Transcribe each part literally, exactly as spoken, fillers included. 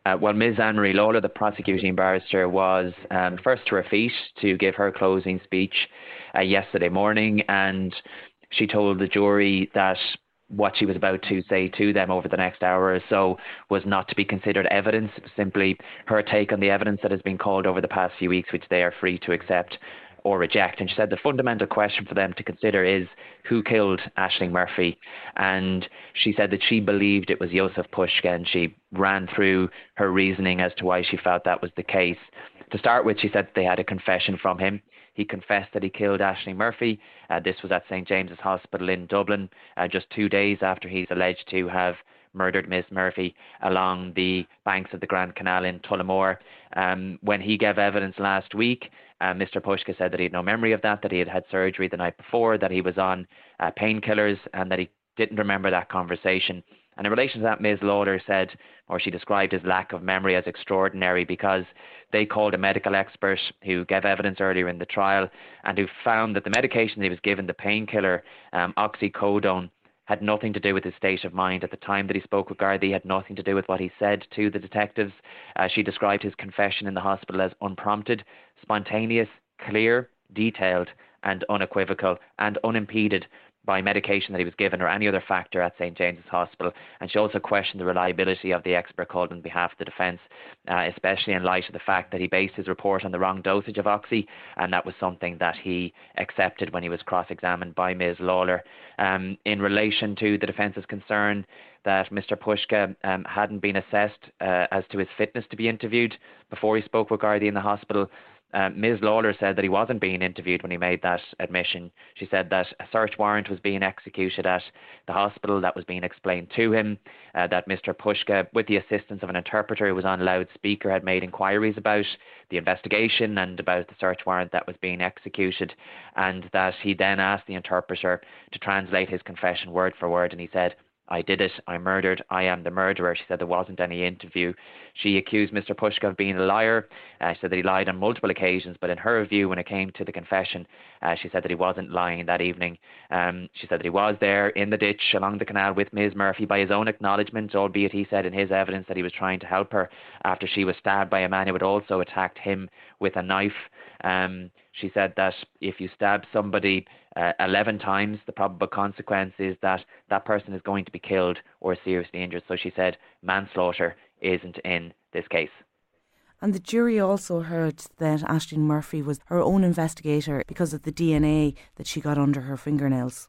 Uh, well, Miz Anne-Marie Lawler, the prosecuting barrister, was um, first to her feet to give her closing speech uh, yesterday morning, and she told the jury that what she was about to say to them over the next hour or so was not to be considered evidence, simply her take on the evidence that has been called over the past few weeks, which they are free to accept or reject. And she said the fundamental question for them to consider is who killed Aisling Murphy. And she said that she believed it was Jozef Puska, and she ran through her reasoning as to why she felt that was the case. To start with, she said they had a confession from him. He confessed that he killed Aisling Murphy. Uh, this was at St James's Hospital in Dublin, uh, just two days after he's alleged to have murdered Miss Murphy along the banks of the Grand Canal in Tullamore. Um, when he gave evidence last week, uh, Mister Puska said that he had no memory of that, that he had had surgery the night before, that he was on uh, painkillers, and that he didn't remember that conversation. And in relation to that, Miz Lawler said, or she described his lack of memory as extraordinary, because they called a medical expert who gave evidence earlier in the trial and who found that the medication he was given, the painkiller um, oxycodone, had nothing to do with his state of mind at the time that he spoke with Gardaí, had nothing to do with what he said to the detectives. Uh, she described his confession in the hospital as unprompted, spontaneous, clear, detailed and unequivocal and unimpeded by medication that he was given or any other factor at St James's Hospital. And she also questioned the reliability of the expert called on behalf of the defence, uh, especially in light of the fact that he based his report on the wrong dosage of oxy, and that was something that he accepted when he was cross-examined by Miz Lawler. Um, in relation to the defence's concern that Mister Puska um, hadn't been assessed uh, as to his fitness to be interviewed before he spoke with Gardaí in the hospital, Uh, Miz Lawler said that he wasn't being interviewed when he made that admission. She said that a search warrant was being executed at the hospital, that was being explained to him, uh, that Mister Puska, with the assistance of an interpreter who was on loudspeaker, had made inquiries about the investigation and about the search warrant that was being executed, and that he then asked the interpreter to translate his confession word for word, and he said, "I did it, I murdered, I am the murderer." She said there wasn't any interview. She accused Mister Puska of being a liar. Uh, she said that he lied on multiple occasions, but in her view, when it came to the confession, uh, she said that he wasn't lying that evening. Um, she said that he was there in the ditch along the canal with Miz Murphy by his own acknowledgement, albeit he said in his evidence that he was trying to help her after she was stabbed by a man who had also attacked him with a knife. Um, she said that if you stab somebody uh, eleven times, the probable consequence is that that person is going to be killed or seriously injured. So she said manslaughter isn't in this case. And the jury also heard that Aisling Murphy was her own investigator because of the D N A that she got under her fingernails.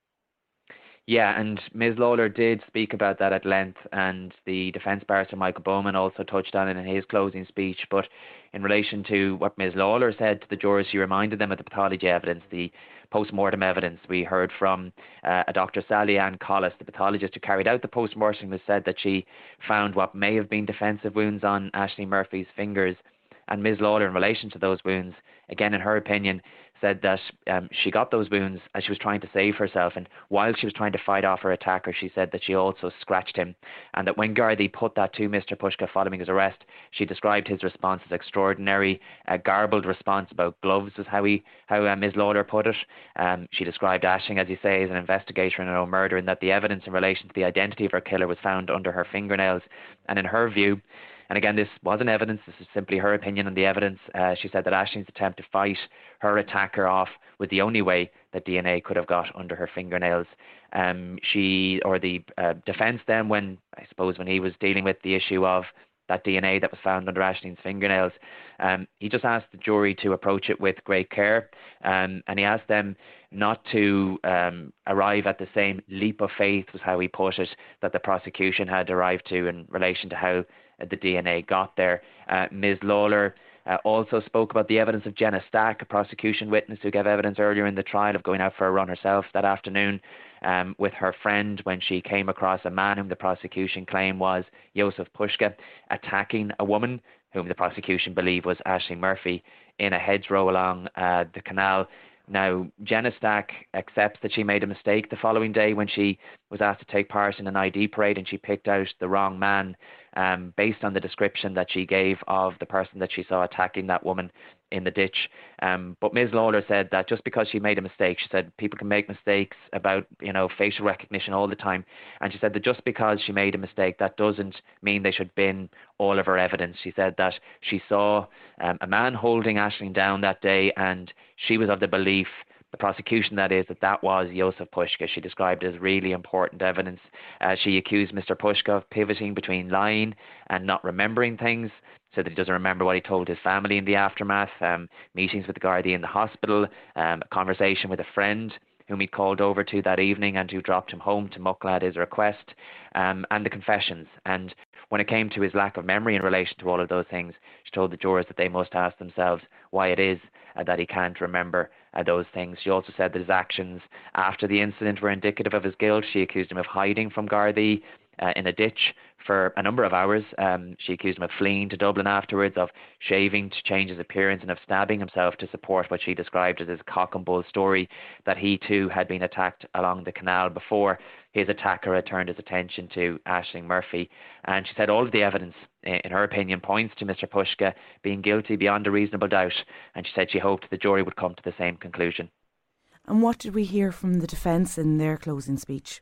Yeah, and Miz Lawler did speak about that at length, and the defence barrister Michael Bowman also touched on it in his closing speech. But in relation to what Miz Lawler said to the jurors, she reminded them of the pathology evidence, the post-mortem evidence. We heard from uh, a Doctor Sally Ann Collis, the pathologist who carried out the post-mortem, who said that she found what may have been defensive wounds on Aisling Murphy's fingers. And Miz Lawler, in relation to those wounds, again, in her opinion, said that um, she got those wounds as she was trying to save herself, and while she was trying to fight off her attacker, she said that she also scratched him, and that when Gardaí put that to Mister Puska following his arrest, she described his response as extraordinary. A garbled response about gloves was how he, how uh, Miz Lawler put it. Um, she described Aisling, as you say, as an investigator in her own murder, and that the evidence in relation to the identity of her killer was found under her fingernails. And in her view, and again, this wasn't evidence, this is simply her opinion on the evidence, uh, she said that Aisling's attempt to fight her attacker off was the only way that D N A could have got under her fingernails. Um, she, or the uh, defence then, when, I suppose, when he was dealing with the issue of that D N A that was found under Aisling's fingernails, um, he just asked the jury to approach it with great care, um, and he asked them not to um, arrive at the same leap of faith, was how he put it, that the prosecution had arrived to in relation to how the D N A got there. Uh, Miz Lawler uh, also spoke about the evidence of Jenna Stack, a prosecution witness who gave evidence earlier in the trial of going out for a run herself that afternoon um, with her friend when she came across a man whom the prosecution claimed was Jozef Puska attacking a woman whom the prosecution believed was Aisling Murphy in a hedgerow along uh, the canal. Now, Jenna Stack accepts that she made a mistake the following day when she was asked to take part in an I D parade and she picked out the wrong man. um, based on the description that she gave of the person that she saw attacking that woman in the ditch. Um, but Miz Lawler said that just because she made a mistake, she said people can make mistakes about, you know, facial recognition all the time. And she said that just because she made a mistake, that doesn't mean they should bin all of her evidence. She said that she saw um, a man holding Aisling down that day, and she was of the belief, the prosecution that is, that that was Jozef Puska. She described it as really important evidence. Uh, she accused Mister Puska of pivoting between lying and not remembering things, said that he doesn't remember what he told his family in the aftermath, um, meetings with the Gardaí in the hospital, um, a conversation with a friend whom he'd called over to that evening and who dropped him home to Mucklagh at his request, um, and the confessions. And when it came to his lack of memory in relation to all of those things, she told the jurors that they must ask themselves why it is uh, that he can't remember uh, those things. She also said that his actions after the incident were indicative of his guilt. She accused him of hiding from Gardaí uh, in a ditch for a number of hours. Um, she accused him of fleeing to Dublin afterwards, of shaving to change his appearance, and of stabbing himself to support what she described as his cock and bull story that he too had been attacked along the canal before his attacker had turned his attention to Aisling Murphy. And she said all of the evidence, in her opinion, points to Mister Puska being guilty beyond a reasonable doubt, and she said she hoped the jury would come to the same conclusion. And what did we hear from the defence in their closing speech?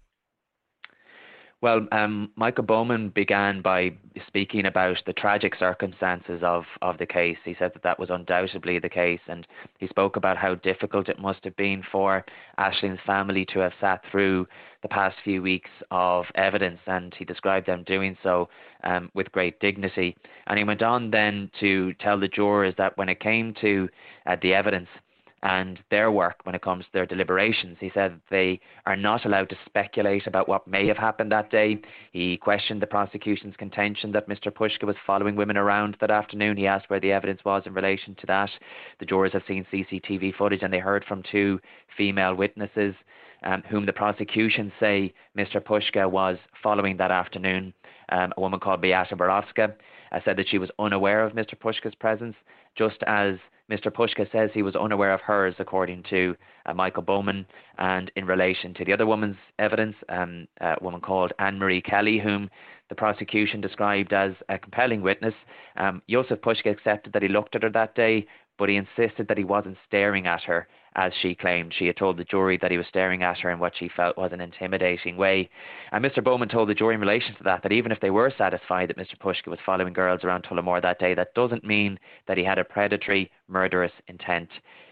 Well, um, Michael Bowman began by speaking about the tragic circumstances of, of the case. He said that that was undoubtedly the case, and he spoke about how difficult it must have been for Aisling's family to have sat through the past few weeks of evidence, and he described them doing so um, with great dignity. And he went on then to tell the jurors that when it came to uh, the evidence and their work, when it comes to their deliberations, he said they are not allowed to speculate about what may have happened that day. He questioned the prosecution's contention that Mister Puska was following women around that afternoon. He asked where the evidence was in relation to that. The jurors have seen C C T V footage, and they heard from two female witnesses um, whom the prosecution say Mister Puska was following that afternoon. Um, a woman called Beata Borowska uh, said that she was unaware of Mister Puska's presence, just as Mister Puska says he was unaware of hers, according to uh, Michael Bowman. And in relation to the other woman's evidence, um, a woman called Anne-Marie Kelly, whom the prosecution described as a compelling witness, um, Jozef Puska accepted that he looked at her that day, but he insisted that he wasn't staring at her, as she claimed. She had told the jury that he was staring at her in what she felt was an intimidating way. And Mister Bowman told the jury in relation to that, that even if they were satisfied that Mister Puska was following girls around Tullamore that day, that doesn't mean that he had a predatory, murderous intent.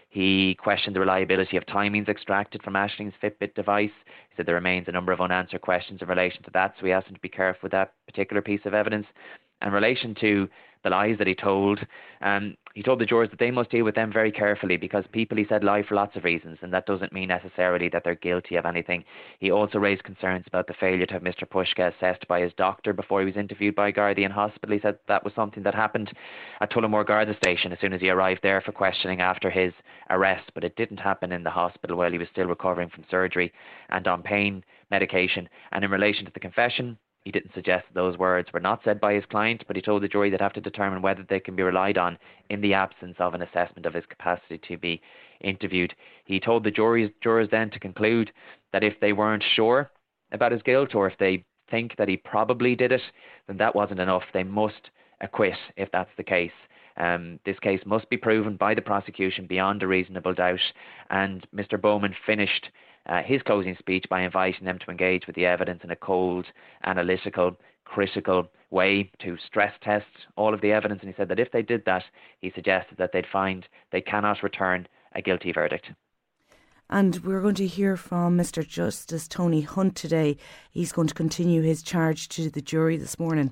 He questioned the reliability of timings extracted from Aisling's Fitbit device. He said there remains a number of unanswered questions in relation to that, so he asked him to be careful with that particular piece of evidence. In relation to the lies that he told, um, he told the jurors that they must deal with them very carefully, because people, he said, lie for lots of reasons, and that doesn't mean necessarily that they're guilty of anything. He also raised concerns about the failure to have Mister Puska assessed by his doctor before he was interviewed by Gardaí in hospital. He said that was something that happened at Tullamore Garda station as soon as he arrived there for questioning after his arrest, but it didn't happen in the hospital while he was still recovering from surgery and on pain medication. And in relation to the confession, he didn't suggest that those words were not said by his client, but he told the jury they'd have to determine whether they can be relied on in the absence of an assessment of his capacity to be interviewed. He told the juries, jurors then to conclude that if they weren't sure about his guilt, or if they think that he probably did it, then that wasn't enough. They must acquit if that's the case. Um, this case must be proven by the prosecution beyond a reasonable doubt. And Mister Bowman finished uh, his closing speech by inviting them to engage with the evidence in a cold, analytical, critical way, to stress test all of the evidence. And he said that if they did that, he suggested that they'd find they cannot return a guilty verdict. And we're going to hear from Mister Justice Tony Hunt today. He's going to continue his charge to the jury this morning.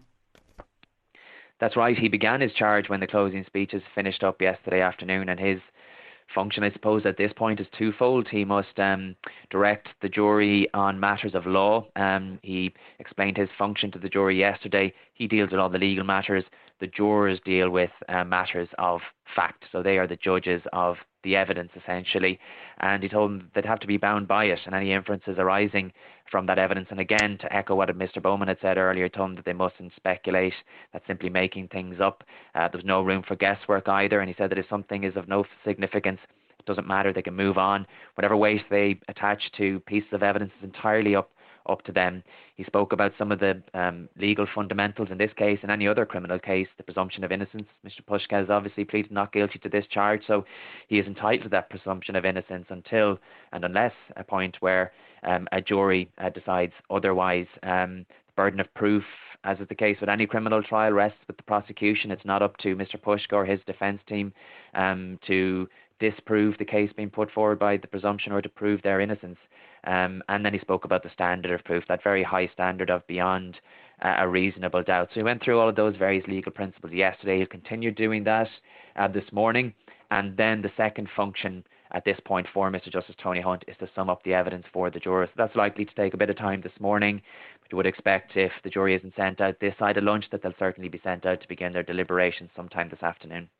That's right. He began his charge when the closing speeches finished up yesterday afternoon, and his function, I suppose, at this point is twofold. He must um, direct the jury on matters of law. Um, he explained his function to the jury yesterday. He deals with all the legal matters. The jurors deal with uh, matters of fact. So they are the judges of the evidence, essentially. And he told them they'd have to be bound by it and any inferences arising from that evidence. And again, to echo what Mister Bowman had said earlier, he told them that they mustn't speculate. That's simply making things up. Uh, there's no room for guesswork either. And he said that if something is of no significance, it doesn't matter. They can move on. Whatever weight they attach to pieces of evidence is entirely up up to them. He spoke about some of the um, legal fundamentals in this case and any other criminal case, the presumption of innocence. Mister Pushka has obviously pleaded not guilty to this charge, so he is entitled to that presumption of innocence until and unless a point where um, a jury uh, decides otherwise. Um, the burden of proof, as is the case with any criminal trial, rests with the prosecution. It's not up to Mister Pushka or his defence team um, to disprove the case being put forward by the presumption or to prove their innocence. Um, and then he spoke about the standard of proof, that very high standard of beyond uh, a reasonable doubt. So he went through all of those various legal principles yesterday. He'll continue doing that uh, this morning. And then the second function at this point for Mister Justice Tony Hunt is to sum up the evidence for the jurors. So that's likely to take a bit of time this morning. But you would expect if the jury isn't sent out this side of lunch that they'll certainly be sent out to begin their deliberations sometime this afternoon.